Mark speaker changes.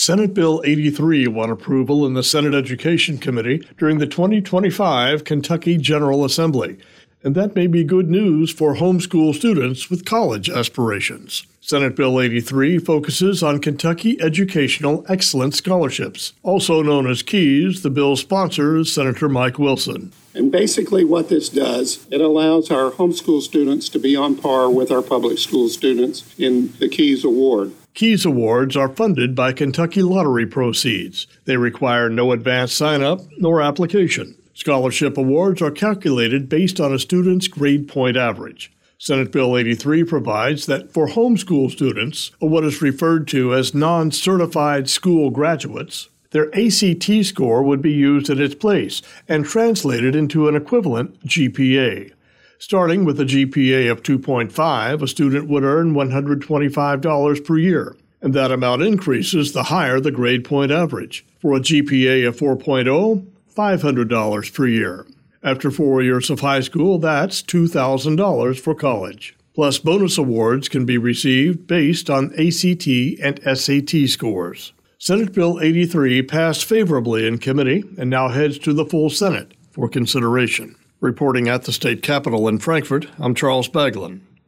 Speaker 1: Senate Bill 83 won approval in the Senate Education Committee during the 2025 Kentucky General Assembly, and that may be good news for homeschool students with college aspirations. Senate Bill 83 focuses on Kentucky Educational Excellence Scholarships. Also known as KEYS, the bill sponsors Senator Mike Wilson.
Speaker 2: And basically what this does, it allows our homeschool students to be on par with our public school students in the KEYS Award.
Speaker 1: KEYS Awards are funded by Kentucky Lottery proceeds. They require no advance sign-up nor application. Scholarship awards are calculated based on a student's grade point average. Senate Bill 83 provides that for homeschool students, or what is referred to as non-certified school graduates, their ACT score would be used in its place and translated into an equivalent GPA. Starting with a GPA of 2.5, a student would earn $125 per year, and that amount increases the higher the grade point average. For a GPA of 4.0, $500 per year. After 4 years of high school, that's $2,000 for college. Plus, bonus awards can be received based on ACT and SAT scores. Senate Bill 83 passed favorably in committee and now heads to the full Senate for consideration. Reporting at the state capitol in Frankfort, I'm Charles Baglin.